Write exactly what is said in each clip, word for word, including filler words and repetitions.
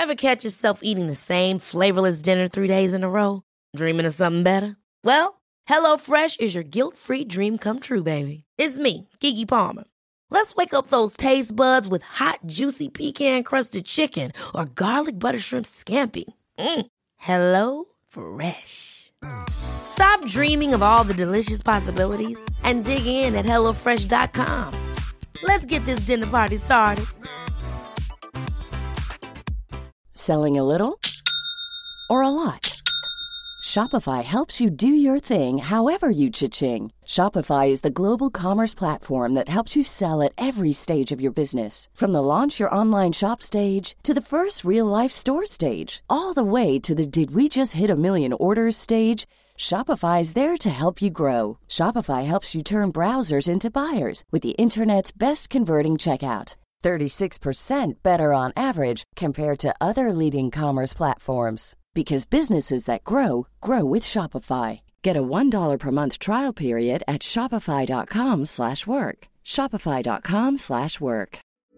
Ever catch yourself eating the same flavorless dinner three days in a row? Dreaming of something better? Well, HelloFresh is your guilt-free dream come true, baby. It's me, Keke Palmer. Let's wake up those taste buds with hot, juicy pecan-crusted chicken or garlic butter shrimp scampi. Mm. Hello Fresh. Stop dreaming of all the delicious possibilities and dig in at hello fresh dot com. Let's get this dinner party started. Selling a little or a lot? Shopify helps you do your thing however you cha-ching. Shopify is the global commerce platform that helps you sell at every stage of your business. From the launch your online shop stage to the first real-life store stage, all the way to the did we just hit a million orders stage. Shopify is there to help you grow. Shopify helps you turn browsers into buyers with the internet's best converting checkout. thirty-six percent better on average compared to other leading commerce platforms. Because businesses that grow, grow with Shopify. Get a one dollar per month trial period at shopify.com slash work. Shopify.com slash work.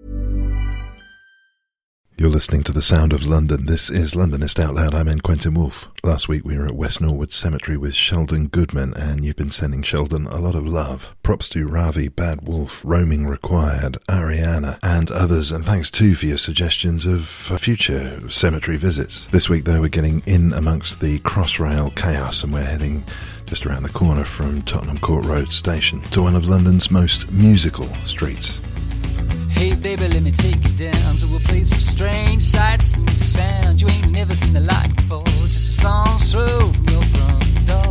You're listening to The Sound of London. This is Londonist Out Loud. I'm N. Quentin Woolf. Last week we were at West Norwood Cemetery with Sheldon Goodman, and you've been sending Sheldon a lot of love. Props to Ravi, Bad Wolf, Roaming Required, Ariana, and others, and thanks too for your suggestions of future cemetery visits. This week, though, we're getting in amongst the Crossrail chaos, and we're heading just around the corner from Tottenham Court Road Station to one of London's most musical streets. Hey baby, let me take you down to a place of strange sights and sounds. You ain't never seen the light before, just a stone's throw from your front door.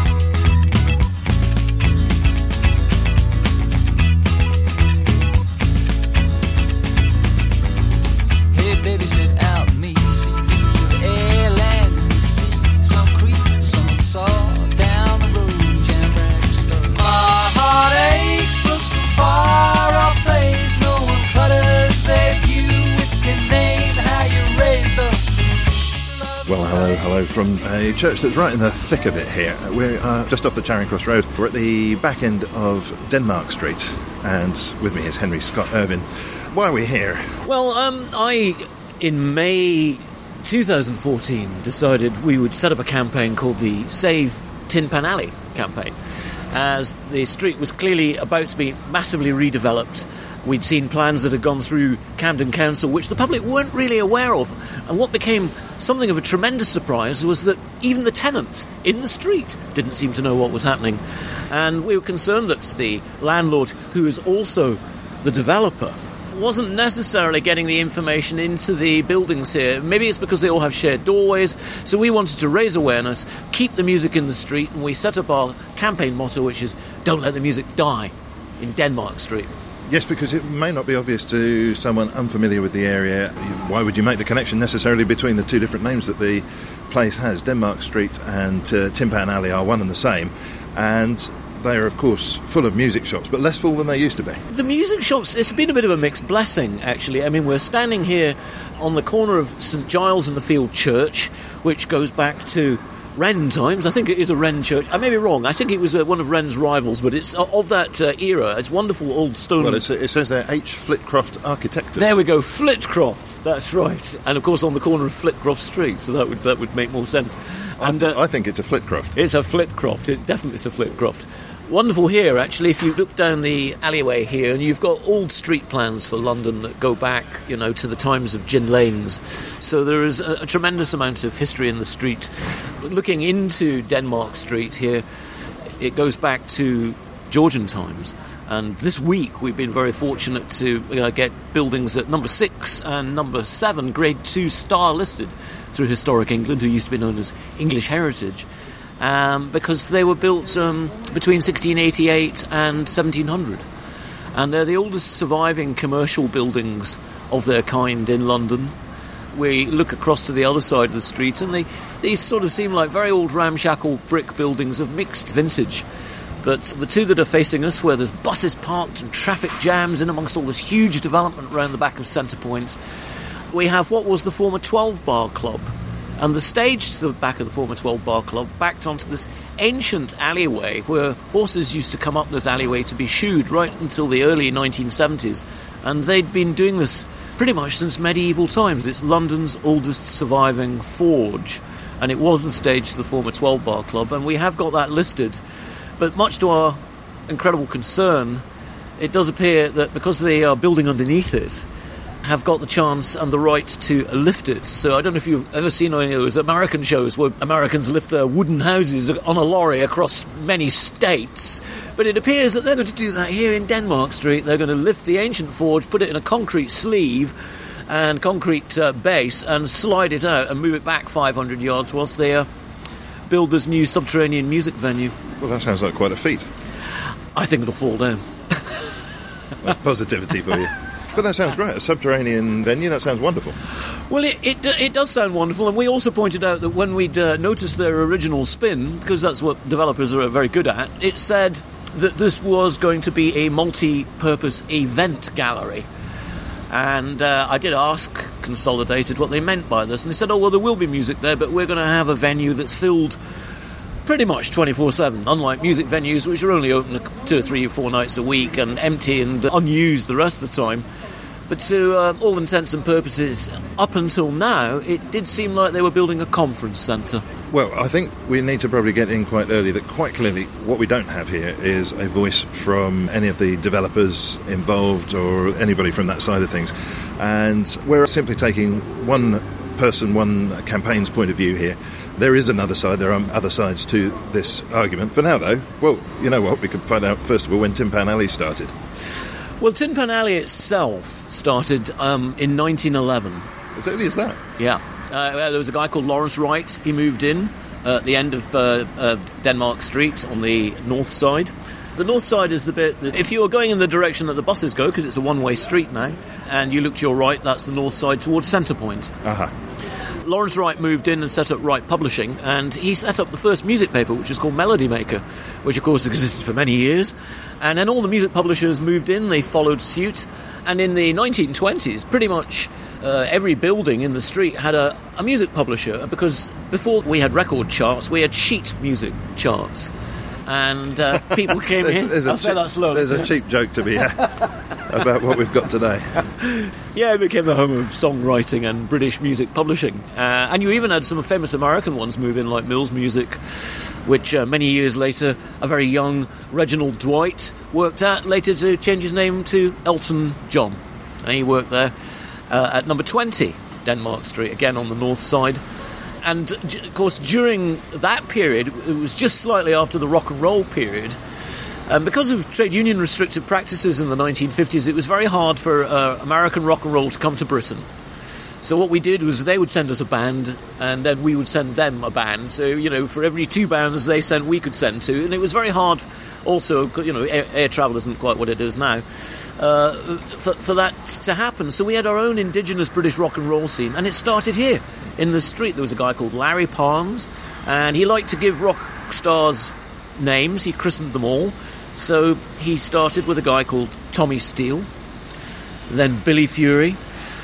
Hey baby, straight out of me, see a piece of air, land and the sea. Some creep, some saw down the road, jam brand store. My heart aches for some far off place. Well, hello, hello from a church that's right in the thick of it here. We're uh, just off the Charing Cross Road. We're at the back end of Denmark Street, and with me is Henry Scott Irvine. Why are we here? Well, um, I, in May twenty fourteen, decided we would set up a campaign called the Save Tin Pan Alley campaign, as the street was clearly about to be massively redeveloped. We'd seen plans that had gone through Camden Council, which the public weren't really aware of. And what became something of a tremendous surprise was that even the tenants in the street didn't seem to know what was happening. And we were concerned that the landlord, who is also the developer, wasn't necessarily getting the information into the buildings here. Maybe it's because they all have shared doorways. So we wanted to raise awareness, keep the music in the street, and we set up our campaign motto, which is, don't let the music die in Denmark Street. Yes, because it may not be obvious to someone unfamiliar with the area. Why would you make the connection necessarily between the two different names that the place has? Denmark Street and uh, Tin Pan Alley are one and the same, and they are, of course, full of music shops, but less full than they used to be. The music shops, it's been a bit of a mixed blessing, actually. I mean, we're standing here on the corner of St Giles and the Field Church, which goes back to Wren times. I think it is a Wren church. I may be wrong. I think it was uh, one of Wren's rivals, but it's of that uh, era. It's wonderful old stone. Well, it's, it says there H. Flitcroft Architectus. There we go, Flitcroft. That's right. And of course, on the corner of Flitcroft Street, so that would that would make more sense. And I, th- uh, I think it's a Flitcroft. It's a Flitcroft. It definitely is a Flitcroft. Wonderful here, actually, if you look down the alleyway here, and you've got old street plans for London that go back, you know, to the times of gin lanes. So there is a, a tremendous amount of history in the street. Looking into Denmark Street here, it goes back to Georgian times. And this week we've been very fortunate to uh, get buildings at number six and number seven, grade two star listed through Historic England, who used to be known as English Heritage. Um, because they were built um, between sixteen eighty-eight and seventeen hundred. And they're the oldest surviving commercial buildings of their kind in London. We look across to the other side of the street, and they, these sort of seem like very old ramshackle brick buildings of mixed vintage. But the two that are facing us, where there's buses parked and traffic jams in amongst all this huge development around the back of Centre Point, we have what was the former twelve Bar Club, And the stage to the back of the former twelve Bar Club backed onto this ancient alleyway where horses used to come up this alleyway to be shoed right until the early nineteen seventies. And they'd been doing this pretty much since medieval times. It's London's oldest surviving forge. And it was the stage to the former twelve Bar Club. And we have got that listed. But much to our incredible concern, it does appear that because they are building underneath it, have got the chance and the right to lift it. So I don't know if you've ever seen any of those American shows where Americans lift their wooden houses on a lorry across many states. But it appears that they're going to do that here in Denmark Street. They're going to lift the ancient forge, put it in a concrete sleeve and concrete uh, base and slide it out and move it back five hundred yards whilst they uh, build this new subterranean music venue. Well, that sounds like quite a feat. I think it'll fall down. That's positivity for you. But that sounds great. A subterranean venue, that sounds wonderful. Well, it, it it does sound wonderful, and we also pointed out that when we'd uh, noticed their original spin, because that's what developers are very good at, it said that this was going to be a multi-purpose event gallery. And uh, I did ask Consolidated what they meant by this, and they said, oh, well, there will be music there, but we're going to have a venue that's filled pretty much twenty-four seven, unlike music venues which are only open two or three or four nights a week and empty and unused the rest of the time. But to uh, all intents and purposes, up until now, it did seem like they were building a conference centre. Well, I think we need to probably get in quite early that quite clearly what we don't have here is a voice from any of the developers involved or anybody from that side of things. And we're simply taking one person, one campaign's point of view here. There is another side, there are other sides to this argument. For now, though, well, you know what, we could find out, first of all, when Tin Pan Alley started. Well, Tin Pan Alley itself started um, in nineteen eleven. As early as that? Yeah. Uh, there was a guy called Lawrence Wright. He moved in uh, at the end of uh, uh, Denmark Street on the north side. The north side is the bit that if you are going in the direction that the buses go, because it's a one-way street now, and you look to your right, that's the north side towards Centrepoint. Uh-huh. Lawrence Wright moved in and set up Wright Publishing, and he set up the first music paper, which is called Melody Maker, which of course existed for many years. And then all the music publishers moved in, they followed suit, and in the nineteen twenties, pretty much uh, every building in the street had a, a music publisher, because before we had record charts, we had sheet music charts. And uh, people came there's, in. There's, I'll a, say cheap, that slowly. there's a cheap joke to be had about what we've got today. Yeah, it became the home of songwriting and British music publishing. Uh, and you even had some famous American ones move in, like Mills Music, which uh, many years later, a very young Reginald Dwight worked at, later to change his name to Elton John. And he worked there uh, at number twenty, Denmark Street, again on the north side. And, of course, during that period, it was just slightly after the rock and roll period, and because of trade union restrictive practices in the nineteen fifties, it was very hard for uh, American rock and roll to come to Britain. So what we did was they would send us a band, and then we would send them a band. So, you know, for every two bands they sent, we could send two. And it was very hard also, you know, air, air travel isn't quite what it is now, uh, for, for that to happen. So we had our own indigenous British rock and roll scene, and it started here. In the street, there was a guy called Larry Palms, and he liked to give rock stars names. He christened them all. So he started with a guy called Tommy Steele, then Billy Fury,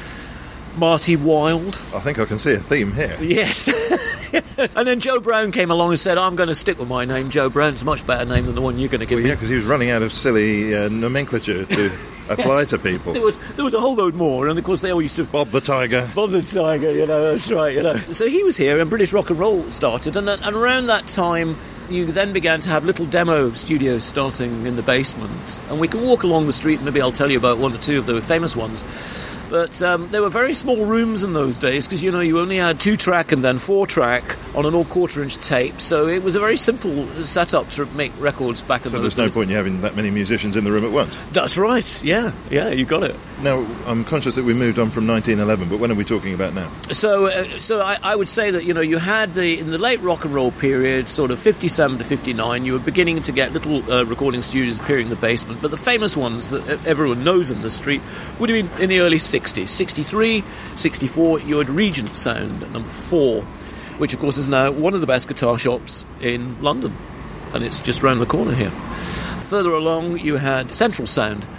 Marty Wilde. I think I can see a theme here. Yes. And then Joe Brown came along and said, I'm going to stick with my name, Joe Brown. It's a much better name than the one you're going to give well, me. Yeah, because he was running out of silly uh, nomenclature to apply yes. to people. There was there was a whole load more, and of course they all used to... Bob the Tiger. Bob the Tiger, you know, that's right, you know. So he was here, and British rock and roll started, and, and around that time, you then began to have little demo studios starting in the basement, and we can walk along the street, and maybe I'll tell you about one or two of the famous ones. But um, there were very small rooms in those days because, you know, you only had two-track and then four-track on an all-quarter-inch tape. So it was a very simple setup to make records back in so those days. So there's no point in having that many musicians in the room at once? That's right, yeah. Yeah, you got it. Now, I'm conscious that we moved on from nineteen eleven, but when are we talking about now? So uh, so I, I would say that, you know, you had the, in the late rock and roll period, sort of fifty-seven to fifty-nine, you were beginning to get little uh, recording studios appearing in the basement. But the famous ones that everyone knows in the street would have been in the early sixties. sixty-three, sixty-four, you had Regent Sound at number four, which of course is now one of the best guitar shops in London, and it's just round the corner here. Further along you had Central Sound,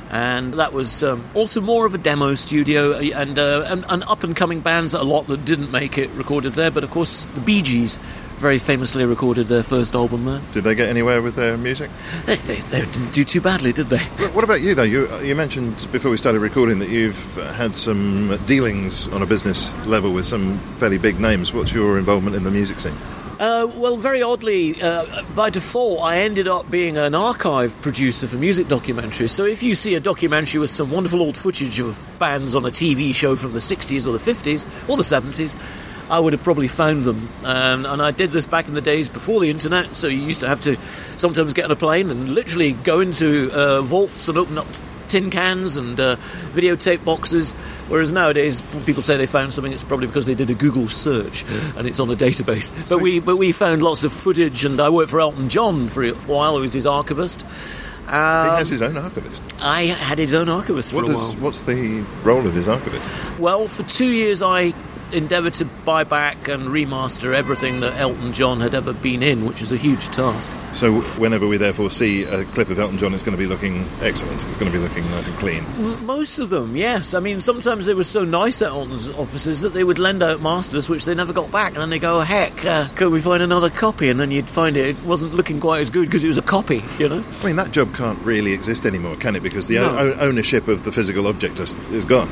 And that was um, also more of a demo studio, and, uh, and, and up-and-coming bands, a lot that didn't make it, recorded there. But, of course, the Bee Gees very famously recorded their first album there. Did they get anywhere with their music? They, they, they didn't do too badly, did they? What about you, though? You, you mentioned before we started recording that you've had some dealings on a business level with some fairly big names. What's your involvement in the music scene? Uh, well, very oddly, uh, by default, I ended up being an archive producer for music documentaries. So if you see a documentary with some wonderful old footage of bands on a T V show from the sixties or the fifties or the seventies, I would have probably found them. Um, and I did this back in the days before the internet, so you used to have to sometimes get on a plane and literally go into uh, vaults and open up tin cans and uh, videotape boxes, whereas nowadays when people say they found something, it's probably because they did a Google search and it's on a database. But so we but we found lots of footage, and I worked for Elton John for a while. I was his archivist. Um, he has his own archivist. I had his own archivist what for a does, while. What's the role of his archivist? Well, for two years I endeavoured to buy back and remaster everything that Elton John had ever been in, which is a huge task. So whenever we therefore see a clip of Elton John, it's going to be looking excellent. It's going to be looking nice and clean. Most of them, yes. I mean, sometimes they were so nice at Elton's offices that they would lend out masters which they never got back, and then they go, heck, uh, can we find another copy? And then you'd find it, it wasn't looking quite as good because it was a copy, you know? I mean, that job can't really exist anymore, can it? Because the No. o- ownership of the physical object is, is gone.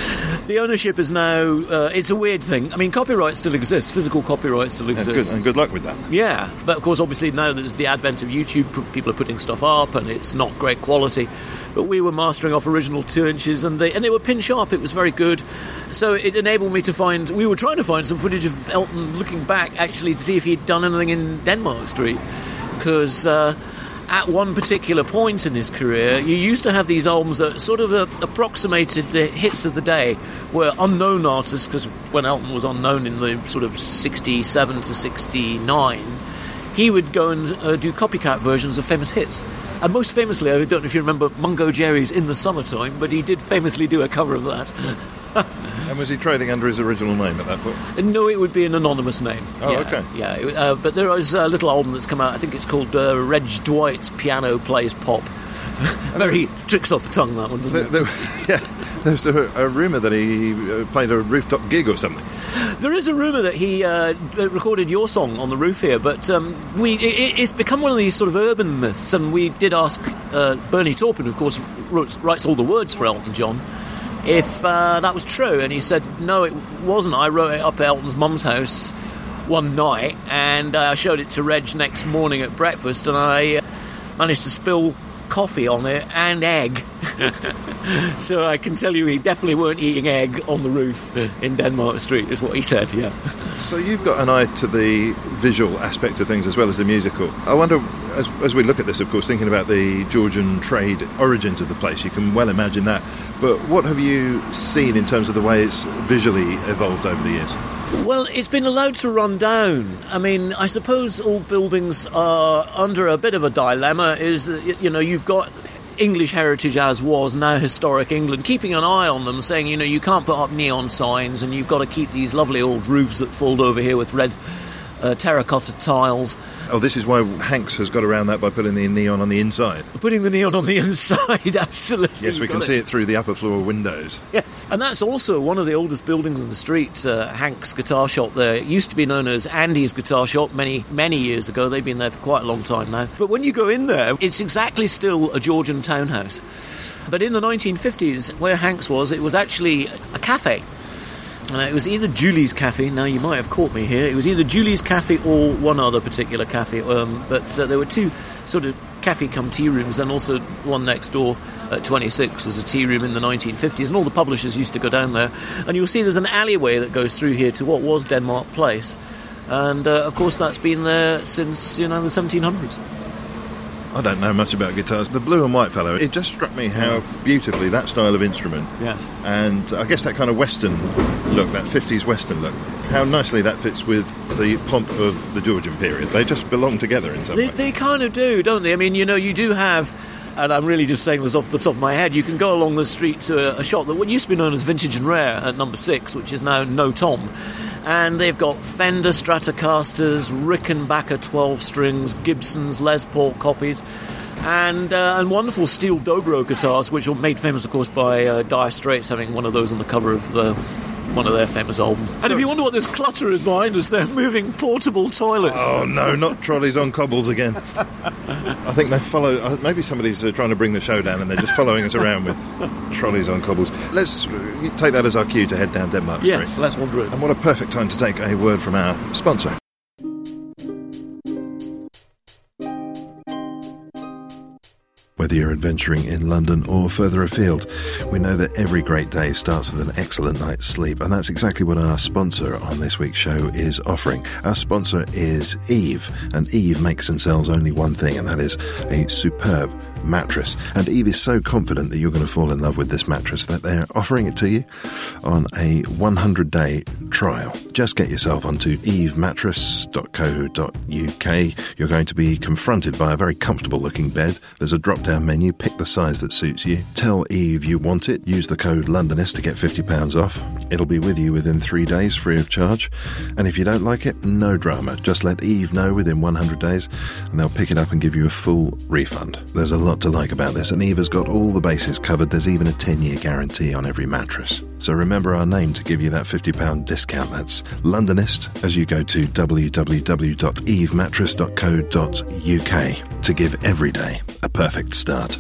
The ownership is now, uh, it's a weird thing. I mean, copyright still exists, physical copyright still And exists. good, and good luck with that. Yeah, but of course, obviously, now there's the advent of YouTube, p- people are putting stuff up, and it's not great quality. But we were mastering off original two inches, and they and they were pin sharp. It was very good. So it enabled me to find. We were trying to find some footage of Elton looking back, actually, to see if he'd done anything in Denmark Street, because. Uh, At one particular point in his career, you used to have these albums that sort of uh, approximated the hits of the day, where unknown artists, because when Elton was unknown in the sort of sixty-seven to sixty-nine, he would go and uh, do copycat versions of famous hits. And most famously, I don't know if you remember Mungo Jerry's In the Summertime, but he did famously do a cover of that. And was he trading under his original name at that point? No, it would be an anonymous name. Oh, yeah, okay. Yeah, it- uh, but there is a little album that's come out. I think it's called uh, Reg Dwight's Piano Plays Pop. Very tricks off the tongue, that one, doesn't There, it? there, yeah, there's a, a rumour that he uh, played a rooftop gig or something. There is a rumour that he uh, recorded your song on the roof here, but um, we it, it's become one of these sort of urban myths, and we did ask uh, Bernie Taupin, who of course wrote, writes all the words for Elton John, if uh, that was true, and he said, no, it wasn't. I wrote it up at Elton's mum's house one night, and I uh, showed it to Reg next morning at breakfast, and I uh, managed to spill coffee on it and egg. So I can tell you he definitely weren't eating egg on the roof in Denmark Street, is what he said, yeah. So you've got an eye to the visual aspect of things as well as the musical. I wonder, as, as we look at this, of course, thinking about the Georgian trade origins of the place, you can well imagine that. But what have you seen in terms of the way it's visually evolved over the years? Well, it's been allowed to run down. I mean, I suppose all buildings are under a bit of a dilemma, is that, you know, you've got English heritage as was, now historic England, keeping an eye on them, saying, you know, you can't put up neon signs, and you've got to keep these lovely old roofs that fold over here with red uh, terracotta tiles. Oh, this is why Hanks has got around that by putting the neon on the inside. Putting the neon on the inside, absolutely. Yes, we can see it through the upper floor windows. Yes, and that's also one of the oldest buildings on the street, uh, Hank's Guitar Shop there. It used to be known as Andy's Guitar Shop many, many years ago. They've been there for quite a long time now. But when you go in there, it's exactly still a Georgian townhouse. But in the nineteen fifties, where Hank's was, it was actually a cafe. Uh, it was either Julie's Cafe. Now, you might have caught me here. It was either Julie's Cafe or one other particular cafe. Um, but uh, there were two sort of cafe cum tea rooms, and also one next door at twenty-six was a tea room in the nineteen fifties, and all the publishers used to go down there. And you'll see there's an alleyway that goes through here to what was Denmark Place. And, uh, of course, that's been there since, you know, the seventeen hundreds. I don't know much about guitars. The blue and white fellow, it just struck me how beautifully that style of instrument, Yes. and I guess that kind of Western look, that fifties Western look, how nicely that fits with the pomp of the Georgian period. They just belong together in some They, way. they kind of do, don't they? I mean, you know, you do have, and I'm really just saying this off the top of my head, you can go along the street to a, a shop that what used to be known as Vintage and Rare at number six, which is now No Tom. And they've got Fender Stratocasters, Rickenbacker twelve strings, Gibsons, Les Paul copies. And, uh, and wonderful steel dobro guitars, which were made famous, of course, by uh, Dire Straits having one of those on the cover of the, one of their famous albums. And if you wonder what this clutter is behind us, they're moving portable toilets. Oh, no, not trolleys on cobbles again. I think they follow... Uh, maybe somebody's uh, trying to bring the show down and they're just following us around with trolleys on cobbles. Let's uh, take that as our cue to head down Denmark Street. Yes, let's wander in. And what a perfect time to take a word from our sponsor. Whether you're adventuring in London or further afield, we know that every great day starts with an excellent night's sleep, and that's exactly what our sponsor on this week's show is offering. Our sponsor is Eve, and Eve makes and sells only one thing, and that is a superb mattress. And Eve is so confident that you're going to fall in love with this mattress that they're offering it to you on a one hundred day trial. Just get yourself onto eve mattress dot co dot uk. You're going to be confronted by a very comfortable looking bed. There's a drop down menu, pick the size that suits you. Tell Eve you want it. Use the code Londonist to get fifty pounds off. It'll be with you within three days, free of charge. And if you don't like it, no drama. Just let Eve know within one hundred days and they'll pick it up and give you a full refund. There's a lot to like about this, and Eve has got all the bases covered. There's even a ten year guarantee on every mattress. So remember our name to give you that fifty pounds discount. That's Londonist as you go to w w w dot eve mattress dot co dot uk to give every day a perfect start.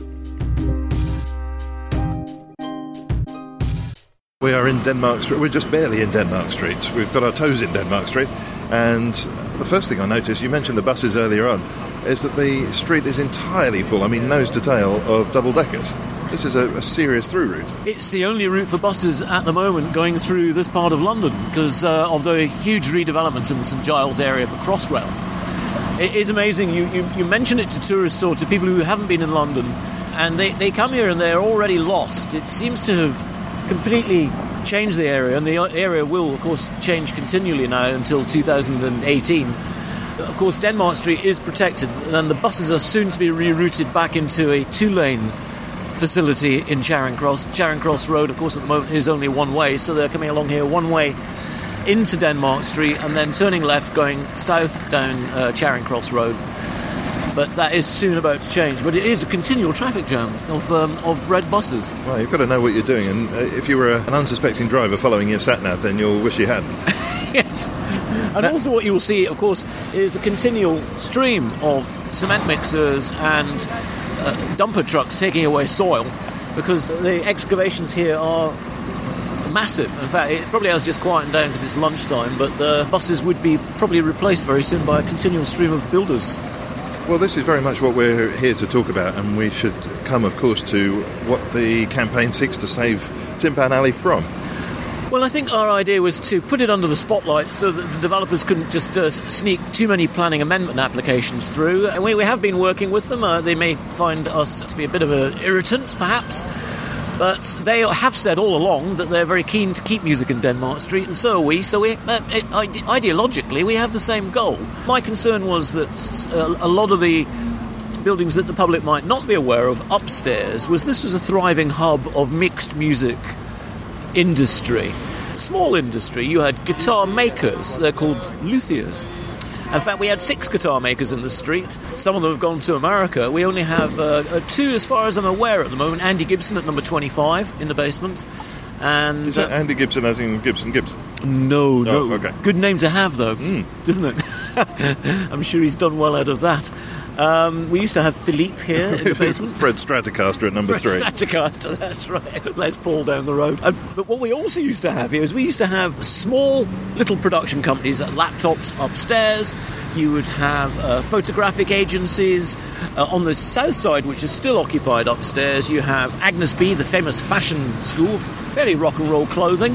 We are in Denmark Street. We're just barely in Denmark Street. We've got our toes in Denmark Street. And the first thing I noticed, you mentioned the buses earlier on, is that the street is entirely full, I mean nose to tail, of double-deckers. This is a, a serious through route. It's the only route for buses at the moment going through this part of London because uh, of the huge redevelopment in the St Giles area for Crossrail. It is amazing. You, you, you mention it to tourists or to people who haven't been in London, and they, they come here and they're already lost. It seems to have completely changed the area, and the area will, of course, change continually now until two thousand eighteen. Of course, Denmark Street is protected, and the buses are soon to be rerouted back into a two-lane facility in Charing Cross. Charing Cross Road, of course, at the moment is only one way, so they're coming along here one way into Denmark Street and then turning left going south down uh, Charing Cross Road. But that is soon about to change. But it is a continual traffic jam of um, of red buses. Well, you've got to know what you're doing, and uh, if you were a, an unsuspecting driver following your sat-nav, then you'll wish you hadn't. Yes. And also what you will see, of course, is a continual stream of cement mixers and uh, dumper trucks taking away soil, because the excavations here are massive. In fact, it probably has just quietened down because it's lunchtime, but the buses would be probably replaced very soon by a continual stream of builders. Well, this is very much what we're here to talk about, and we should come, of course, to what the campaign seeks to save Tin Pan Alley from. Well, I think our idea was to put it under the spotlight so that the developers couldn't just uh, sneak too many planning amendment applications through. And we, we have been working with them. Uh, they may find us to be a bit of an irritant, perhaps. But they have said all along that they're very keen to keep music in Denmark Street, and so are we. So we, uh, it, ideologically, we have the same goal. My concern was that uh, a lot of the buildings that the public might not be aware of upstairs was this was a thriving hub of mixed music industry. Small industry. You had guitar makers. They're called luthiers. In fact, we had six guitar makers in the street. Some of them have gone to America. We only have uh, two, as far as I'm aware at the moment. Andy Gibson at number twenty-five in the basement. And is that Andy Gibson as in Gibson Gibson? No, no. Oh, okay. Good name to have, though, mm. isn't it? I'm sure he's done well out of that. Um, we used to have Philippe here in the basement. Fred Stratocaster at number Fred three. Stratocaster, that's right. Les Paul down the road. Uh, but what we also used to have here is we used to have small little production companies, uh, laptops upstairs. You would have uh, photographic agencies. Uh, on the south side, which is still occupied upstairs, you have Agnes B, the famous fashion school, fairly rock and roll clothing.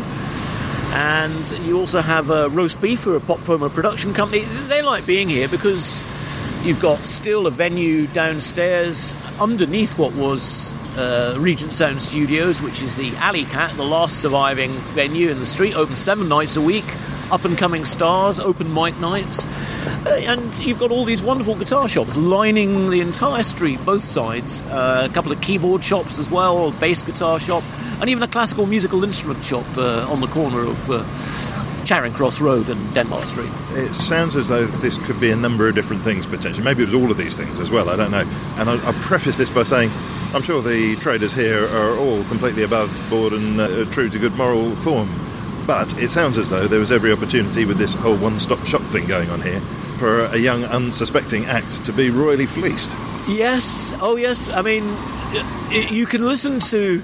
And you also have uh, Roast Beef, who are a pop promo production company. They like being here because you've got still a venue downstairs underneath what was uh, Regent Sound Studios, which is the Alley Cat, the last surviving venue in the street, open seven nights a week, up-and-coming stars, open mic nights. Uh, and you've got all these wonderful guitar shops lining the entire street, both sides. Uh, a couple of keyboard shops as well, a bass guitar shop, and even a classical musical instrument shop uh, on the corner of uh, Charing Cross Road and Denmark Street. It sounds as though this could be a number of different things potentially. Maybe it was all of these things as well, I don't know. And I'll, I'll preface this by saying I'm sure the traders here are all completely above board and uh, true to good moral form. But it sounds as though there was every opportunity with this whole one-stop shop thing going on here for a young, unsuspecting act to be royally fleeced. Yes, oh yes. I mean, you can listen to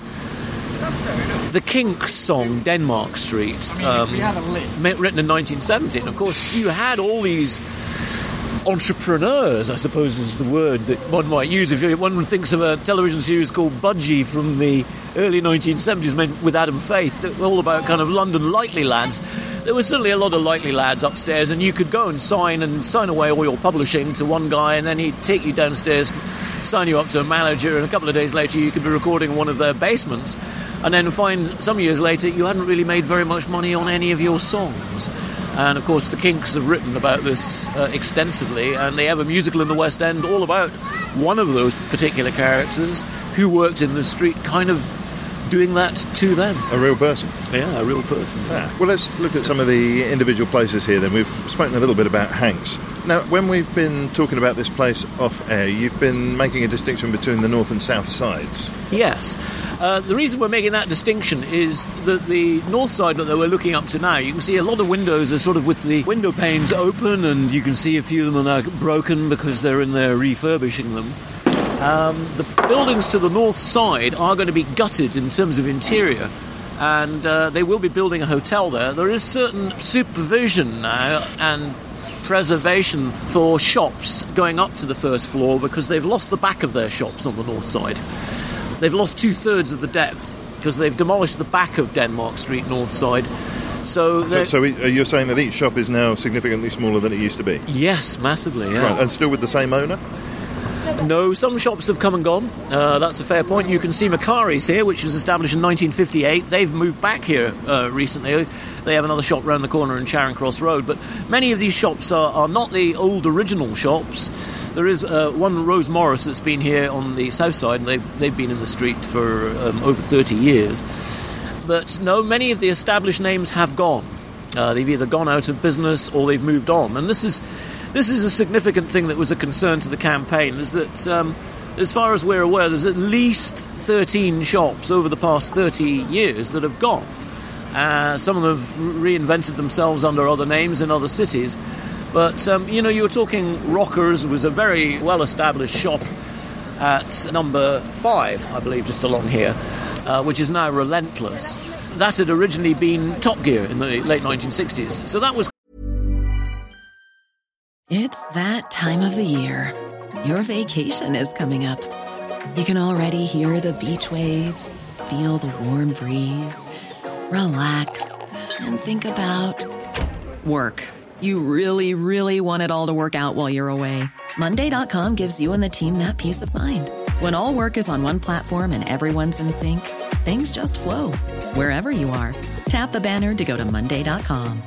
the Kinks song "Denmark Street," um, written in nineteen seventy. And of course, you had all these entrepreneurs, I suppose is the word that one might use if one thinks of a television series called Budgie from the early nineteen seventies with Adam Faith, that were all about kind of London likely lads. There was certainly a lot of likely lads upstairs, and you could go and sign and sign away all your publishing to one guy, and then he'd take you downstairs, sign you up to a manager, and a couple of days later you could be recording in one of their basements, and then find some years later you hadn't really made very much money on any of your songs. And of course the Kinks have written about this uh, extensively, and they have a musical in the West End all about one of those particular characters who worked in the street, kind of doing that to them. A real person? Yeah, a real person. Yeah. Well, let's look at some of the individual places here then. We've spoken a little bit about Hanks. Now, when we've been talking about this place off air, you've been making a distinction between the north and south sides. Yes. Uh, the reason we're making that distinction is that the north side that we're looking up to now, you can see a lot of windows are sort of with the window panes open, and you can see a few of them are broken because they're in there refurbishing them. Um, the buildings to the north side are going to be gutted in terms of interior, and uh, they will be building a hotel there. There is certain supervision now and preservation for shops going up to the first floor because they've lost the back of their shops on the north side. They've lost two-thirds of the depth because they've demolished the back of Denmark Street north side. So, so, so you're saying that each shop is now significantly smaller than it used to be? Yes, massively, yeah. Right, and still with the same owner? No, some shops have come and gone. Uh, that's a fair point. You can see Macari's here, which was established in nineteen fifty-eight. They've moved back here uh, recently. They have another shop round the corner in Charing Cross Road. But many of these shops are, are not the old original shops. There is uh, one, Rose Morris, that's been here on the south side, and they've, they've been in the street for um, over thirty years. But no, many of the established names have gone. Uh, they've either gone out of business or they've moved on. And this is... This is a significant thing that was a concern to the campaign, is that, um, as far as we're aware, there's at least thirteen shops over the past thirty years that have gone. Uh, some of them have reinvented themselves under other names in other cities. But, um, you know, you were talking Rockers, was a very well-established shop at number five, I believe, just along here, uh, which is now Relentless. That had originally been Top Gear in the late nineteen sixties. So that was... It's that time of the year. Your vacation is coming up. You can already hear the beach waves, feel the warm breeze, relax, and think about work. You really, really want it all to work out while you're away. Monday dot com gives you and the team that peace of mind. When all work is on one platform and everyone's in sync, things just flow. Wherever you are, tap the banner to go to Monday dot com.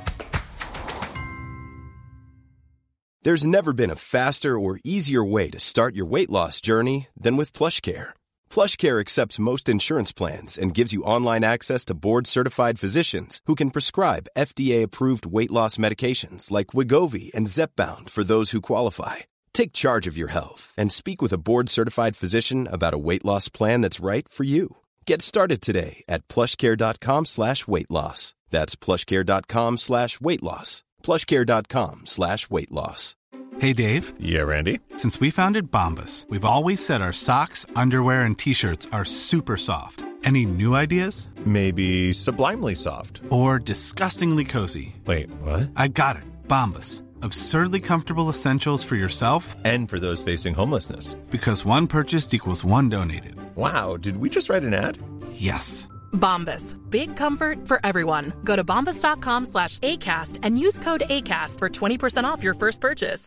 There's never been a faster or easier way to start your weight loss journey than with PlushCare. PlushCare accepts most insurance plans and gives you online access to board-certified physicians who can prescribe F D A-approved weight loss medications like Wegovy and Zepbound for those who qualify. Take charge of your health and speak with a board-certified physician about a weight loss plan that's right for you. Get started today at plushcare.com slash weight loss. That's plushcare.com slash weight loss. plushcare.com slash weight loss. Hey, Dave. Yeah, Randy. Since we founded Bombas, we've always said our socks, underwear, and T-shirts are super soft. Any new ideas? Maybe sublimely soft. Or disgustingly cozy. Wait, what? I got it. Bombas. Absurdly comfortable essentials for yourself and for those facing homelessness. Because one purchased equals one donated. Wow, did we just write an ad? Yes. Bombas. Big comfort for everyone. Go to bombas.com slash ACAST and use code ACAST for twenty percent off your first purchase.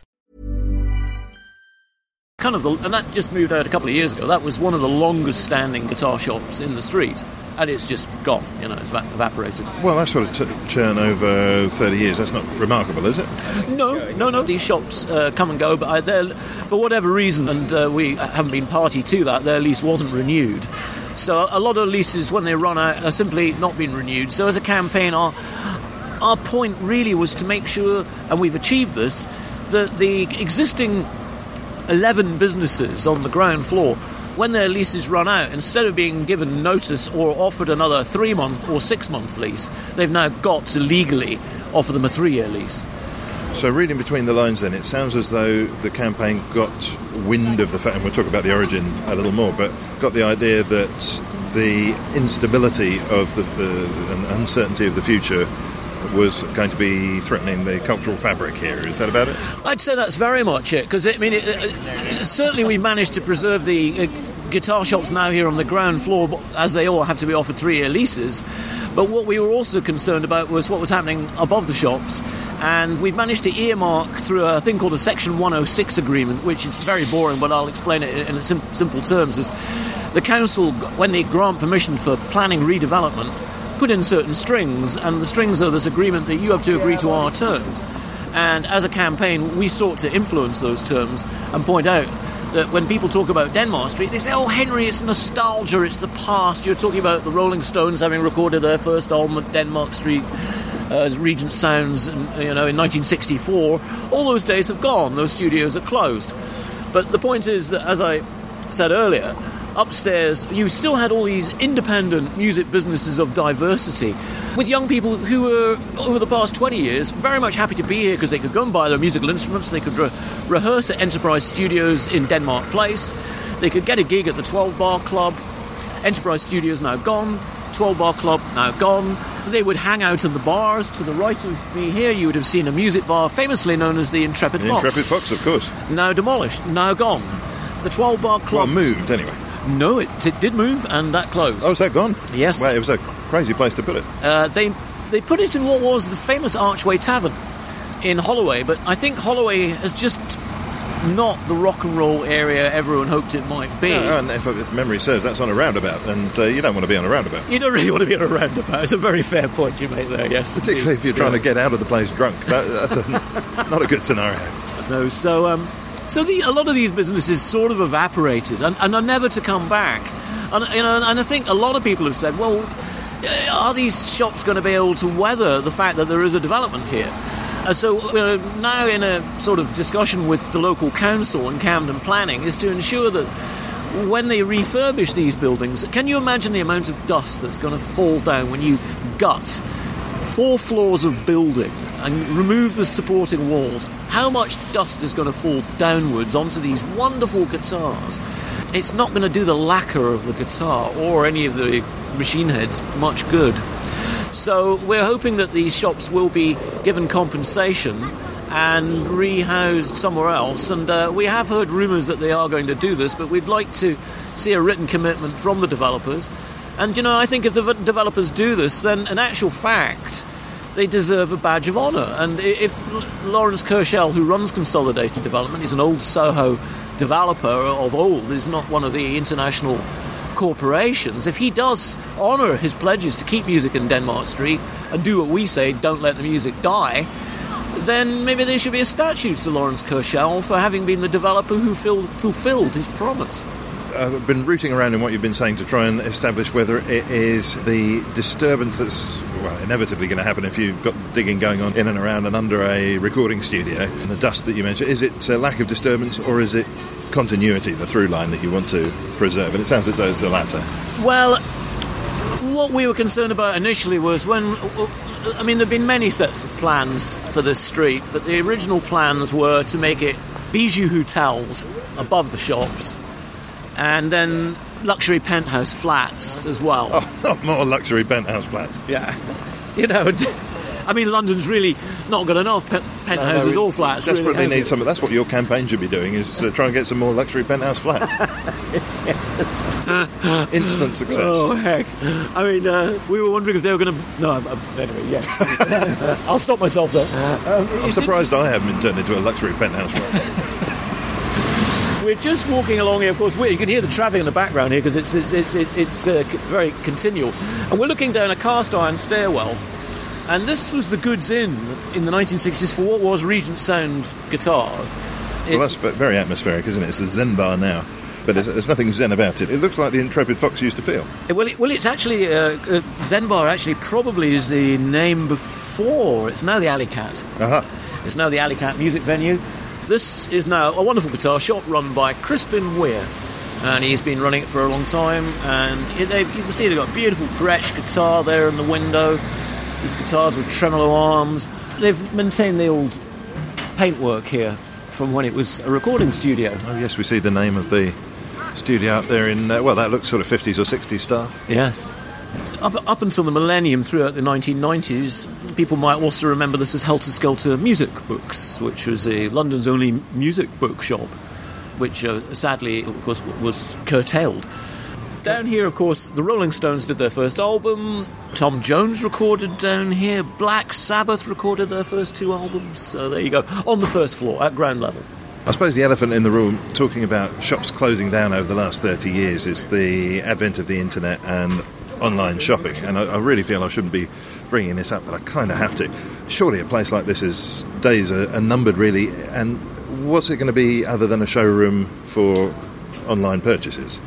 Kind of the, and that just moved out a couple of years ago. That was one of the longest standing guitar shops in the street, and it's just gone, you know, it's evaporated. Well, that's sort of t- churn over thirty years. That's not remarkable, is it? No, no, no. These shops uh, come and go, but they're, for whatever reason, and uh, we haven't been party to that, their lease wasn't renewed. So a lot of leases, when they run out, are simply not being renewed. So as a campaign, our, our point really was to make sure, and we've achieved this, that the existing eleven businesses on the ground floor, when their leases run out, instead of being given notice or offered another three-month or six-month lease, they've now got to legally offer them a three-year lease. So reading between the lines then, it sounds as though the campaign got wind of the fact, and we'll talk about the origin a little more, but got the idea that the instability of the, the and uncertainty of the future was going to be threatening the cultural fabric here. Is that about it? I'd say that's very much it, because I mean, it, it, certainly we've managed to preserve the uh, guitar shops now here on the ground floor, as they all have to be offered three-year leases. But what we were also concerned about was what was happening above the shops, and we've managed to earmark through a thing called a Section one oh six agreement, which is very boring, but I'll explain it in sim- simple terms. Is the council, when they grant permission for planning redevelopment, put in certain strings, and the strings are this agreement that you have to agree to our terms. And as a campaign, we sought to influence those terms and point out that when people talk about Denmark Street, they say, oh, Henry, it's nostalgia, it's the past. You're talking about the Rolling Stones having recorded their first album at Denmark Street, uh, Regent Sounds, you know, in nineteen sixty-four. All those days have gone. Those studios are closed. But the point is that, as I said earlier, upstairs, you still had all these independent music businesses of diversity with young people who were, over the past twenty years, very much happy to be here because they could go and buy their musical instruments, they could re- rehearse at Enterprise Studios in Denmark Place, they could get a gig at the twelve Bar Club. Enterprise Studios now gone, twelve Bar Club now gone. They would hang out in the bars. To the right of me here, you would have seen a music bar famously known as the Intrepid the Fox. Intrepid Fox, of course. Now demolished, now gone. The twelve Bar Club... Well, moved, anyway. No, it, it did move, and that closed. Oh, is that gone? Yes. Well, it was a crazy place to put it. Uh, they they put it in what was the famous Archway Tavern in Holloway, but I think Holloway is just not the rock and roll area everyone hoped it might be. Yeah, and if, if memory serves, that's on a roundabout, and uh, you don't want to be on a roundabout. You don't really want to be on a roundabout. It's a very fair point you make there, yes. Particularly indeed. if you're trying yeah. to get out of the place drunk. That, that's a, not a good scenario. No, so... Um, So the, a lot of these businesses sort of evaporated and, and are never to come back. And, you know, and I think a lot of people have said, well, are these shops going to be able to weather the fact that there is a development here? And so we're now in a sort of discussion with the local council and Camden Planning is to ensure that when they refurbish these buildings, can you imagine the amount of dust that's going to fall down when you gut four floors of building and remove the supporting walls? How much dust is going to fall downwards onto these wonderful guitars? It's not going to do the lacquer of the guitar or any of the machine heads much good. So we're hoping that these shops will be given compensation and rehoused somewhere else. And uh, we have heard rumours that they are going to do this, but we'd like to see a written commitment from the developers. And, you know, I think if the developers do this, then in actual fact, they deserve a badge of honour. And if Lawrence Kershell, who runs Consolidated Development, is an old Soho developer of old, is not one of the international corporations, if he does honour his pledges to keep music in Denmark Street and do what we say, don't let the music die, then maybe there should be a statue to Lawrence Kershell for having been the developer who filled, fulfilled his promise. I've been rooting around in what you've been saying to try and establish whether it is the disturbance that's, well, inevitably going to happen if you've got digging going on in and around and under a recording studio, and the dust that you mentioned. Is it a lack of disturbance, or is it continuity, the through line that you want to preserve? And it sounds as though it's the latter. Well, what we were concerned about initially was when... I mean, there have been many sets of plans for this street, but the original plans were to make it bijou hotels above the shops, and then luxury penthouse flats as well. Oh, more luxury penthouse flats. Yeah. You know, I mean, London's really not got enough pe- penthouses no, no, or flats. Desperately really, need some. That's what your campaign should be doing, is uh, try and get some more luxury penthouse flats. Instant success. Oh, heck. I mean, uh, we were wondering if they were going to... No, uh, anyway, yeah. I'll stop myself there. Um, I'm surprised did... I haven't been turned into a luxury penthouse flat. We're just walking along here, of course. You can hear the traffic in the background here because it's it's it's, it's uh, very continual. And we're looking down a cast iron stairwell. And this was the goods in in the nineteen sixties for what was Regent Sound guitars. Well, it's... that's very atmospheric, isn't it? It's the Zen Bar now. but there's, there's nothing zen about it. It looks like the Intrepid Fox used to feel. Well, it, well it's actually, uh, uh, Zen Bar actually probably is the name before. It's now the Alley Cat. Uh-huh. It's now the Alley Cat music venue. This is now a wonderful guitar shop run by Crispin Weir, and he's been running it for a long time, and it, they, you can see they've got a beautiful Gretsch guitar there in the window. These guitars with tremolo arms. They've maintained the old paintwork here from when it was a recording studio. Oh yes, we see the name of the studio up there in, uh, well, that looks sort of fifties or sixties style. Yes. Up, up until the millennium, throughout the nineteen nineties, people might also remember this as Helter Skelter Music Books, which was a London's only music bookshop, which uh, sadly was, was curtailed. Down here, of course, the Rolling Stones did their first album, Tom Jones recorded down here, Black Sabbath recorded their first two albums, so there you go, on the first floor, at ground level. I suppose the elephant in the room, talking about shops closing down over the last thirty years, is the advent of the internet and online shopping, and I, I really feel I shouldn't be bringing this up, but I kind of have to. Surely a place like this is days are, are numbered, really, and what's it going to be other than a showroom for online purchases?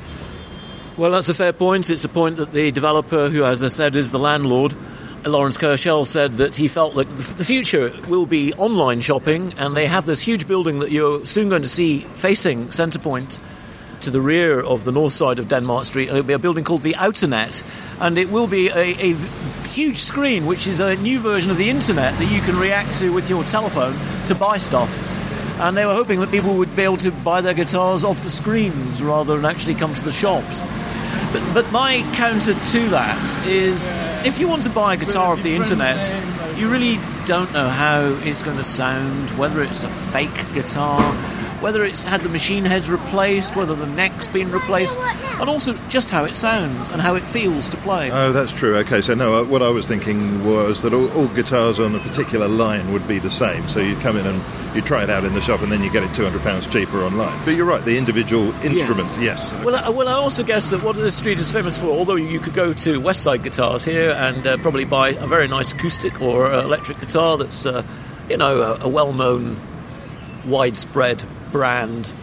Well, that's a fair point. It's a point that the developer, who, as I said, is the landlord, Lawrence Kershell, said that he felt that the future will be online shopping, and they have this huge building that you're soon going to see facing Centrepoint to the rear of the north side of Denmark Street. It'll be a building called the Outernet, and it will be a, a huge screen, which is a new version of the internet that you can react to with your telephone to buy stuff. And they were hoping that people would be able to buy their guitars off the screens rather than actually come to the shops. But, but my counter to that is, if you want to buy a guitar off the internet, you really don't know how it's going to sound, whether it's a fake guitar, whether it's had the machine heads replaced, whether the neck's been replaced, and also just how it sounds and how it feels to play. Oh, that's true. Okay, so no, what I was thinking was that all, all guitars on a particular line would be the same. So you'd come in and you try it out in the shop, and then you get it two hundred pounds cheaper online. But you're right, the individual instruments, yes. yes. Well, I, well, I also guess that what this street is famous for, although you could go to West Side Guitars here and uh, probably buy a very nice acoustic or uh, electric guitar that's, uh, you know, a, a well-known, widespread brand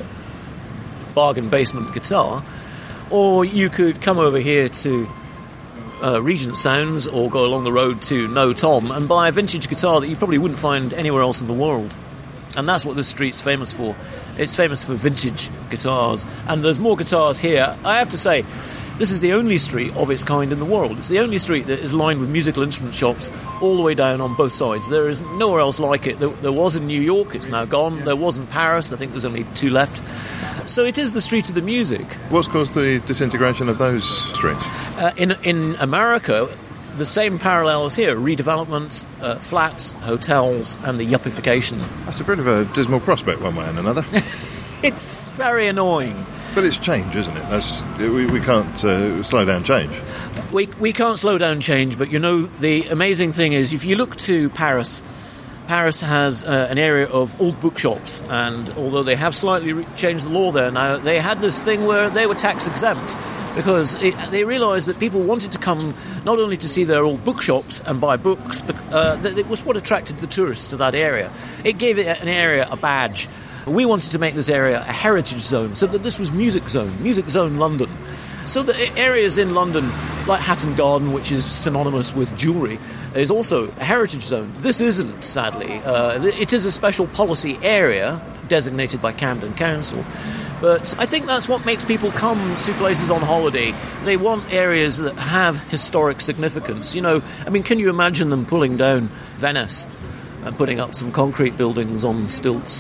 bargain basement guitar, or you could come over here to uh, Regent Sounds or go along the road to No Tom and buy a vintage guitar that you probably wouldn't find anywhere else in the world. And that's what this street's famous for. It's famous for vintage guitars, and there's more guitars here. I have to say, this is the only street of its kind in the world. It's the only street that is lined with musical instrument shops all the way down on both sides. There is nowhere else like it. There, there was in New York, it's now gone. There was in Paris, I think there's only two left. So it is the street of the music. What's caused the disintegration of those streets? Uh, in, in America, the same parallels here: redevelopment, uh, flats, hotels, and the yuppification. That's a bit of a dismal prospect, one way and another. It's very annoying. But it's change, isn't it? That's we, we can't uh, slow down change. We we can't slow down change, but you know, the amazing thing is, if you look to Paris, Paris has uh, an area of old bookshops, and although they have slightly re- changed the law there now, they had this thing where they were tax exempt, because it, they realised that people wanted to come not only to see their old bookshops and buy books, but uh, that it was what attracted the tourists to that area. It gave it an area a badge. We wanted to make this area a heritage zone, so that this was Music Zone, Music Zone London. So the areas in London, like Hatton Garden, which is synonymous with jewellery, is also a heritage zone. This isn't, sadly. Uh, it is a special policy area designated by Camden Council. But I think that's what makes people come to places on holiday. They want areas that have historic significance. You know, I mean, can you imagine them pulling down Venice and putting up some concrete buildings on stilts?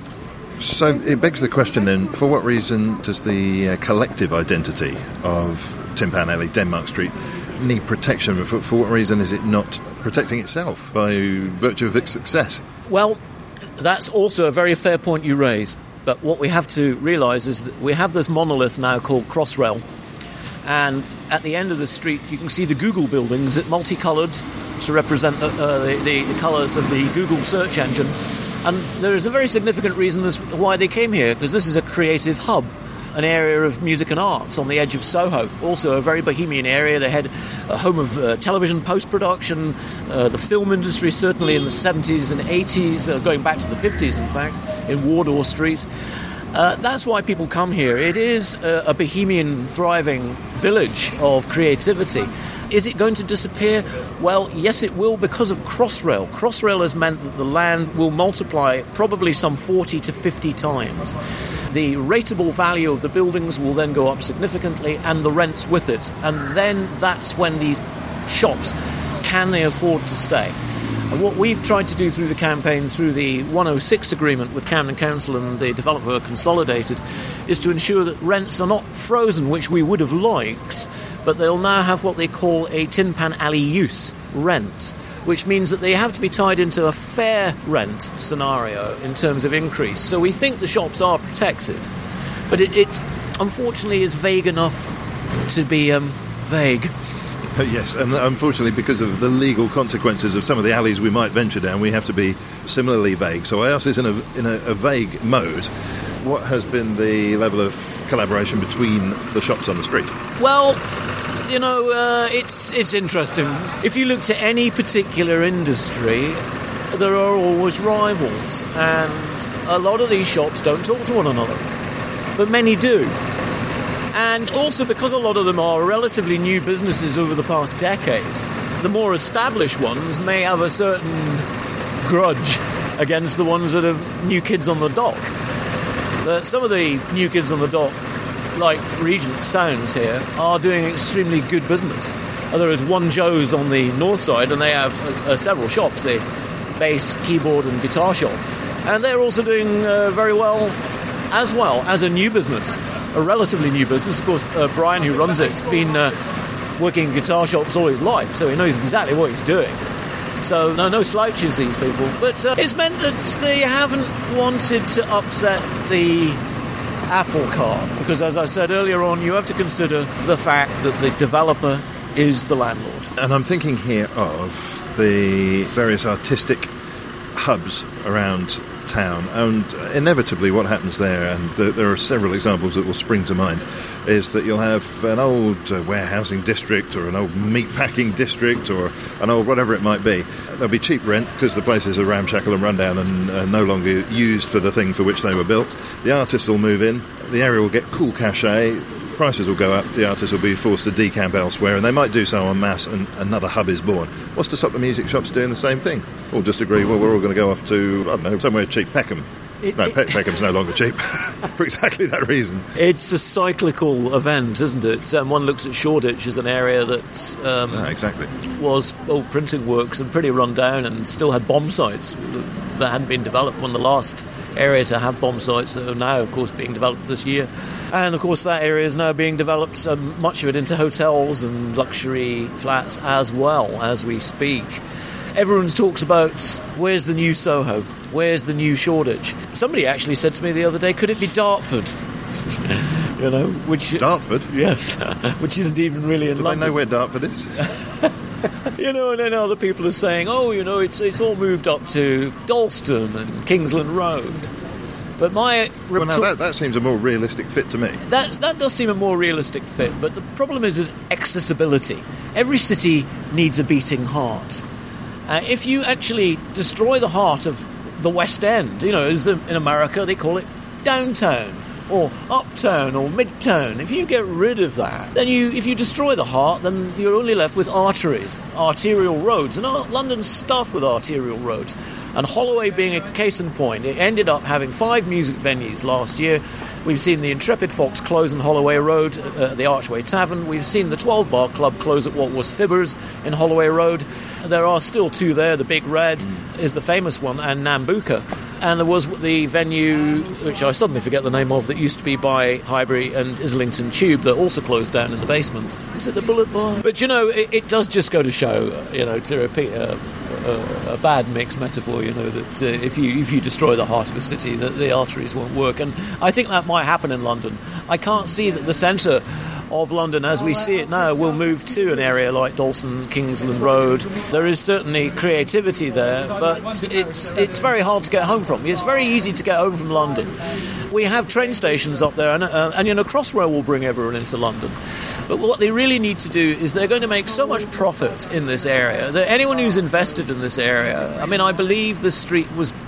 So it begs the question then, for what reason does the uh, collective identity of Tin Pan Alley, Denmark Street, need protection? For, for what reason is it not protecting itself by virtue of its success? Well, that's also a very fair point you raise. But what we have to realise is that we have this monolith now called Crossrail. And at the end of the street, you can see the Google buildings, it multicoloured to represent the, uh, the, the, the colours of the Google search engine. And there is a very significant reason as why they came here, because this is a creative hub, an area of music and arts on the edge of Soho. Also a very bohemian area. They had a home of uh, television post-production, uh, the film industry certainly in the seventies and eighties, uh, going back to the fifties in fact, in Wardour Street. Uh, that's why people come here. It is a, a bohemian, thriving village of creativity. Is it going to disappear? Well, yes, it will, because of Crossrail. Crossrail has meant that the land will multiply probably some forty to fifty times. The rateable value of the buildings will then go up significantly, and the rents with it. And then that's when these shops, can they afford to stay? And what we've tried to do through the campaign, through the one oh six agreement with Camden Council and the developer Consolidated, is to ensure that rents are not frozen, which we would have liked, but they'll now have what they call a Tin Pan Alley use rent, which means that they have to be tied into a fair rent scenario in terms of increase. So we think the shops are protected, but it, it unfortunately is vague enough to be um, vague. Uh, yes, and unfortunately, because of the legal consequences of some of the alleys we might venture down, we have to be similarly vague. So I ask this in a, in a, a vague mode. What has been the level of collaboration between the shops on the street? Well, you know, uh, it's it's interesting. If you look to any particular industry, there are always rivals, and a lot of these shops don't talk to one another, but many do. And also because a lot of them are relatively new businesses over the past decade, the more established ones may have a certain grudge against the ones that have new kids on the dock. But some of the new kids on the dock, like Regent Sounds here, are doing extremely good business. There is One Joe's on the north side, and they have uh, several shops, the bass, keyboard and guitar shop. And they're also doing uh, very well as well as a new business. A relatively new business. Of course, uh, Brian, who runs it, has been uh, working in guitar shops all his life, so he knows exactly what he's doing. So, no, no slouches, these people. But uh, it's meant that they haven't wanted to upset the apple cart, because, as I said earlier on, you have to consider the fact that the developer is the landlord. And I'm thinking here of the various artistic hubs around town, and inevitably what happens there, and th- there are several examples that will spring to mind, is that you'll have an old uh, warehousing district or an old meatpacking district or an old whatever it might be. There'll be cheap rent because the places are ramshackle and rundown and uh, no longer used for the thing for which they were built. The artists will move in, the area will get cool cachet, prices will go up, the artists will be forced to decamp elsewhere, and they might do so en masse, and another hub is born. What's to stop the music shops doing the same thing? Or just agree, well, we're all going to go off to, I don't know, somewhere cheap, Peckham. It, no, Pe- Peckham's no longer cheap, for exactly that reason. It's a cyclical event, isn't it? Um, one looks at Shoreditch as an area that um, ah, exactly. was old printing works and pretty run down and still had bomb sites that hadn't been developed. One of the last area to have bomb sites that are now, of course, being developed this year. And, of course, that area is now being developed, um, much of it into hotels and luxury flats as well as we speak. Everyone talks about, where's the new Soho? Where's the new Shoreditch? Somebody actually said to me the other day, could it be Dartford? you know, which... Dartford? Yes, which isn't even really in Do London. Do they know where Dartford is? You know, and then other people are saying, oh, you know, it's it's all moved up to Dalston and Kingsland Road. But my... Well, now, that, that seems a more realistic fit to me. That, that does seem a more realistic fit, but the problem is, is accessibility. Every city needs a beating heart. Uh, if you actually destroy the heart of the West End, you know, as the, in America they call it downtown, or uptown, or midtown. If you get rid of that, then you, if you destroy the heart, then you're only left with arteries, arterial roads. And London's stuffed with arterial roads. And Holloway being a case in point, it ended up having five music venues last year. We've seen the Intrepid Fox close on Holloway Road, uh, the Archway Tavern. We've seen the twelve Bar Club close at what was Fibbers in Holloway Road. There are still two there. The Big Red is the famous one, and Nambucca. And there was the venue, which I suddenly forget the name of, that used to be by Highbury and Islington Tube, that also closed down in the basement. Was it the Bullet Bar? But, you know, it, it does just go to show, you know, to repeat a, a, a bad mixed metaphor, you know, that uh, if you if you destroy the heart of a city, that the arteries won't work. And I think that might happen in London. I can't see that the centre of London as we see it now will move to an area like Dalston, Kingsland Road. There is certainly creativity there, but it's it's very hard to get home from. It's very easy to get home from London. We have train stations up there, and, uh, and you know, Crossrail will bring everyone into London. But what they really need to do is they're going to make so much profit in this area that anyone who's invested in this area, I mean, I believe the street was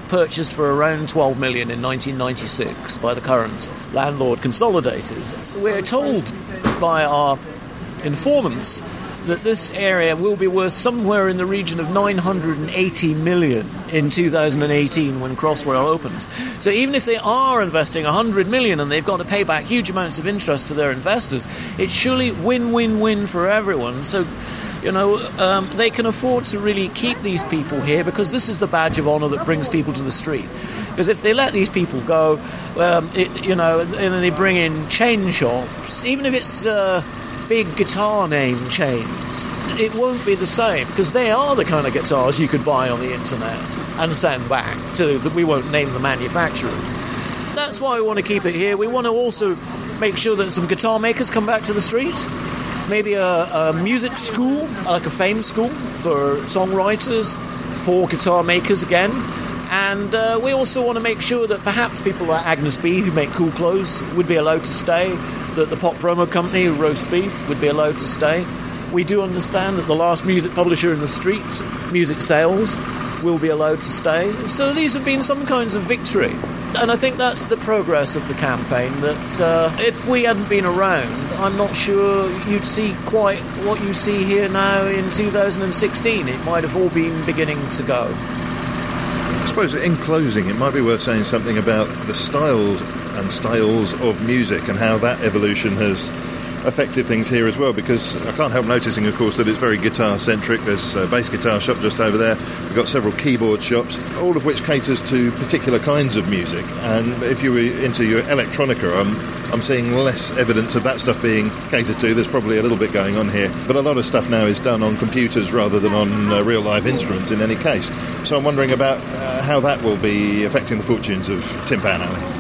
purchased for around twelve million in nineteen ninety-six by the current landlord Consolidators. We're told by our informants that this area will be worth somewhere in the region of nine hundred eighty million in two thousand eighteen when Crossrail opens. So even if they are investing one hundred million and they've got to pay back huge amounts of interest to their investors, it's surely win-win-win for everyone. So, you know, um, they can afford to really keep these people here because this is the badge of honour that brings people to the street. Because if they let these people go, um, it, you know, and then they bring in chain shops, even if it's uh, big guitar name chains, it won't be the same because they are the kind of guitars you could buy on the internet and send back to, we won't name the manufacturers. That's why we want to keep it here. We want to also make sure that some guitar makers come back to the street. Maybe a, a music school, like a fame school for songwriters, for guitar makers again. And uh, we also want to make sure that perhaps people like Agnes B, who make cool clothes, would be allowed to stay, that the pop promo company, Roast Beef, would be allowed to stay. We do understand that the last music publisher in the streets, Music Sales, will be allowed to stay. So these have been some kinds of victory. And I think that's the progress of the campaign, that uh, if we hadn't been around, I'm not sure you'd see quite what you see here now in two thousand sixteen. It might have all been beginning to go. I suppose in closing, it might be worth saying something about the styles and styles of music and how that evolution has affected things here as well, because I can't help noticing, of course, that it's very guitar-centric. There's a bass guitar shop just over there. We've got several keyboard shops, all of which caters to particular kinds of music. And if you were into your electronica, I'm, I'm seeing less evidence of that stuff being catered to. There's probably a little bit going on here. But a lot of stuff now is done on computers rather than on uh, real live instruments in any case. So I'm wondering about uh, how that will be affecting the fortunes of Tin Pan Alley.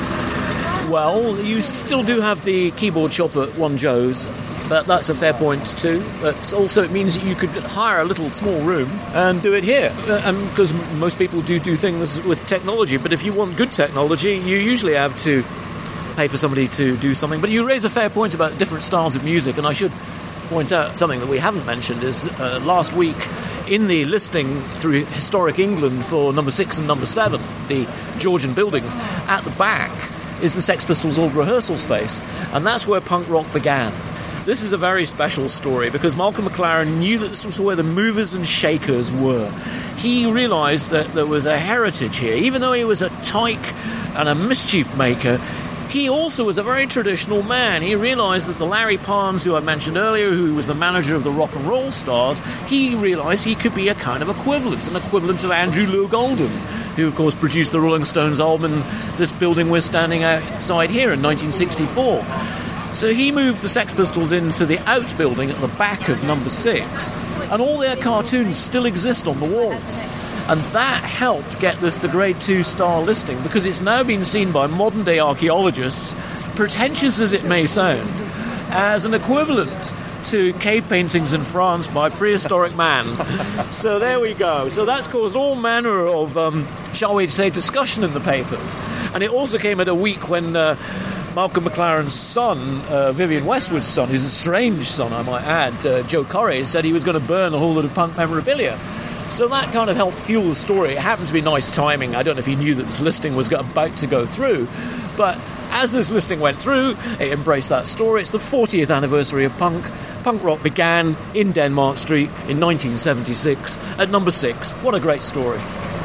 Well, you still do have the keyboard shop at One Joe's, but that's a fair point too. But also it means that you could hire a little small room and do it here. And because most people do do things with technology, but if you want good technology, you usually have to pay for somebody to do something. But you raise a fair point about different styles of music, and I should point out something that we haven't mentioned is uh, last week in the listing through Historic England for number six and number seven, the Georgian buildings, at the back is the Sex Pistols' old rehearsal space, and that's where punk rock began. This is a very special story because Malcolm McLaren knew that this was where the movers and shakers were. He realised that there was a heritage here. Even though he was a tyke and a mischief maker, he also was a very traditional man. He realised that the Larry Parnes, who I mentioned earlier, who was the manager of the Rock and Roll Stars, he realised he could be a kind of equivalent, an equivalent of Andrew Loog Oldham, who of course produced the Rolling Stones album in this building we're standing outside here in nineteen sixty-four. So he moved the Sex Pistols into the outbuilding at the back of number six, and all their cartoons still exist on the walls. And that helped get this the grade two star listing, because it's now been seen by modern day archaeologists, pretentious as it may sound, as an equivalent to cave paintings in France by prehistoric man. So there we go. So that's caused all manner of, um, shall we say, discussion in the papers. And it also came at a week when uh, Malcolm McLaren's son, uh, Vivian Westwood's son, his estranged son, I might add, uh, Joe Corey, said he was going to burn a whole lot of punk memorabilia. So that kind of helped fuel the story. It happened to be nice timing. I don't know if he knew that this listing was about to go through, but as this listing went through, it embraced that story. It's the fortieth anniversary of punk. Punk rock began in Denmark Street in nineteen seventy-six at number six. What a great story.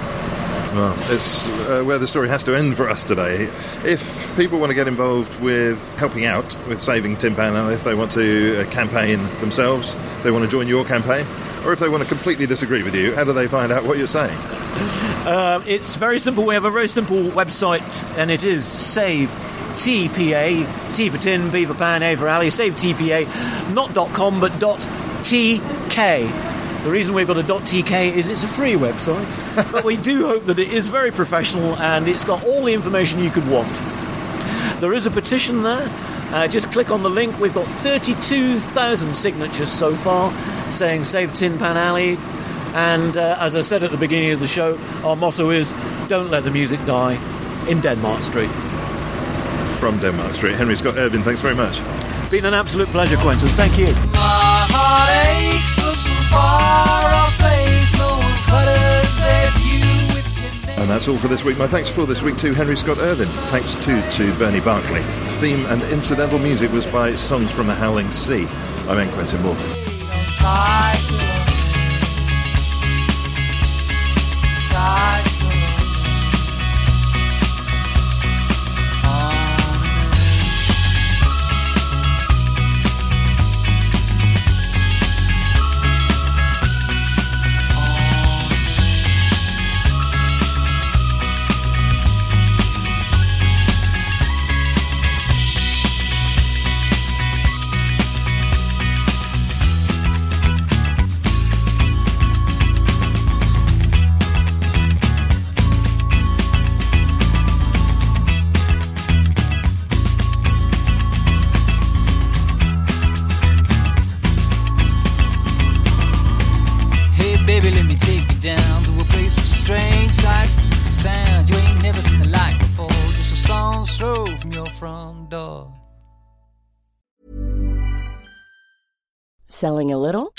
Well, it's uh, where the story has to end for us today. If people want to get involved with helping out with saving Tin Pan Alley, if they want to uh, campaign themselves, if they want to join your campaign, or if they want to completely disagree with you, how do they find out what you're saying? Uh, it's very simple. We have a very simple website, and it is Save T P A, T for Tin, P for Pan, A for Alley, Save T P A, not .com but .tk. The reason we've got a .tk is it's a free website, but we do hope that it is very professional and it's got all the information you could want. There is a petition there. Uh, just click on the link. We've got thirty-two thousand signatures so far saying Save Tin Pan Alley. And uh, as I said at the beginning of the show, our motto is don't let the music die in Denmark Street. From Denmark Street, Henry Scott Irvine, thanks very much. Been an absolute pleasure, Quentin. Thank you. My heart aches for some far-off place. No one cutters their cue with And that's all for this week. My thanks for this week to Henry Scott Irvin. Thanks too to Bernie Barclay. Theme and incidental music was by Songs from the Howling Sea. I'm N. Quentin Wolfe. Selling a little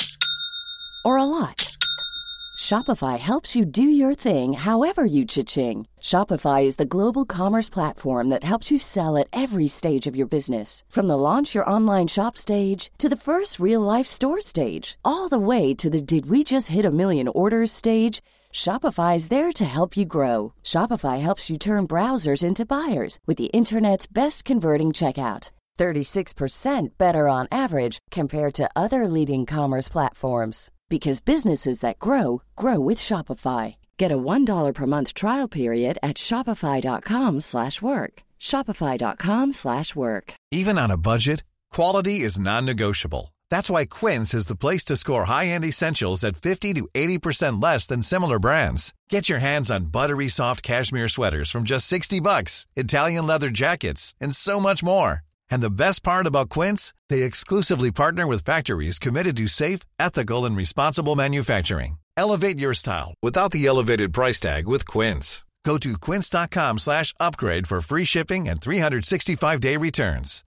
or a lot? Shopify helps you do your thing however you cha-ching. Shopify is the global commerce platform that helps you sell at every stage of your business. From the launch your online shop stage to the first real-life store stage, all the way to the did we just hit a million orders stage. Shopify is there to help you grow. Shopify helps you turn browsers into buyers with the internet's best converting checkout. thirty-six percent better on average compared to other leading commerce platforms. Because businesses that grow, grow with Shopify. Get a one dollar per month trial period at shopify.com slash work. Shopify.com slash work. Even on a budget, quality is non-negotiable. That's why Quince is the place to score high-end essentials at fifty to eighty percent less than similar brands. Get your hands on buttery soft cashmere sweaters from just sixty bucks, Italian leather jackets, and so much more. And the best part about Quince, they exclusively partner with factories committed to safe, ethical, and responsible manufacturing. Elevate your style without the elevated price tag with Quince. Go to quince.com slash upgrade for free shipping and three sixty-five day returns.